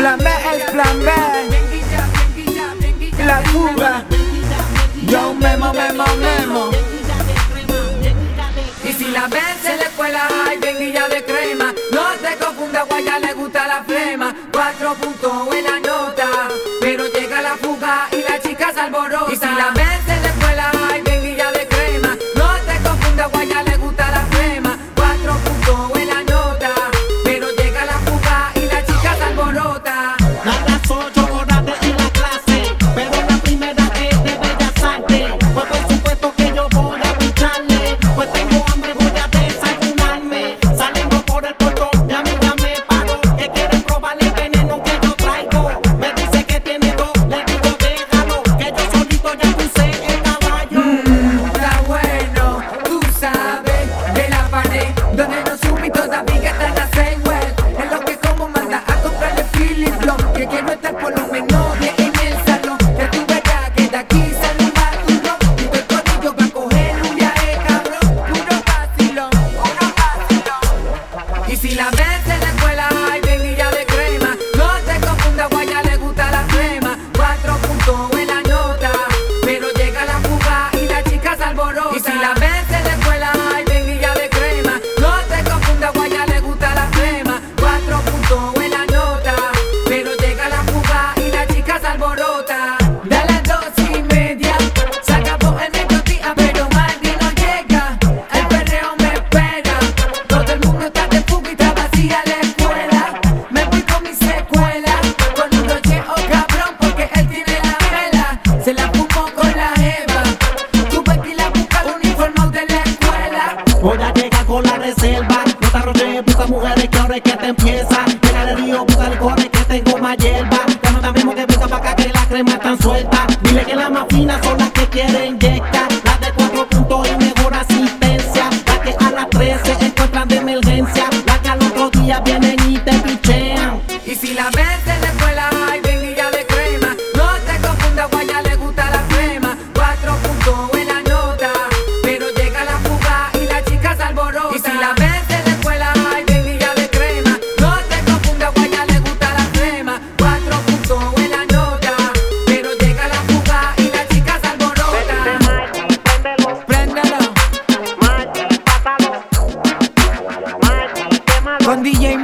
Plan B es plan B. La fuga. Yo memo. Y si la ves en la escuela hay benguilla de crema, no te confundas, guaya le gusta la flema. 4 puntos en la nota, pero llega la fuga y la chica se alborota. Y si la ves en la escuela hay benguilla de crema, no te confundas, guaya le gusta la flema. 4 puntos en la nota, pero llega la fuga y la chica se alborota. A las 8 horas de ir a clase, pero la primera es de bellas artes. Pues por supuesto que yo voy a picharle, pues tengo hambre, voy a desayunarme. Saliendo por el portón, mi amiga me paró, que quiere probar el veneno que yo traigo. Me dice que tiene dos, le digo déjalo, que yo solito ya puse el caballo. Está bueno, tú sabes, de la pared donde no subí todavía que están a Seiwell. Es lo que como manda a comprarle Philip Long, que quiero estar por lo menos 10 en el salón. Ya tú verás que de aquí sale un baturo, y tu corillo va a coger un viaje cabrón. Puro vacilón. Y si la ves en la escuela hay benguilla de crema, no te confundas, guaya le gusta la crema. 4 puntos en la nota, pero llega la fuga y la chica se alborota. Y si la ves en la escuela hay benguilla de crema, no te confundas, guaya le gusta la crema. 4 puntos en la nota, pero llega la fuga y la chica se alborota. Da las 2:30, se acabó el mediodía, pero Mandy no llega. El perreo me espera, todo el mundo está de fuga y está vacía la escuela. Me voy con mi secuela, con un rocheo cabrón porque él tiene la vela. Se la fumó con la jeva, tú ves que la busca uniformado de la escuela. Voy a llegar con la reserva, no te arrojes, busca mujeres que ahora es que te empieza. Llega de río, busca licores que tengo más hierba. Llámate a Memo que busca pa' acá que la crema están suelta. Dile que las más finas son las que quieren inyectar, las de 4 puntos y mejor asistencia, las que a las 13 encuentran de emergencia, las que al otro día vienen y te pichean. Y si la ves en la escuela hay benguilla de crema, no te confundas, guaya le gusta la crema. 4 puntos en la nota, pero llega la fuga y la chica se alborota. Y si la ves en la escuela hay benguilla de crema, no te confundas, guaya le gusta la crema. 4 puntos en la nota, pero llega la fuga y la chica se alborota. Préndelo Pásalo, con DJ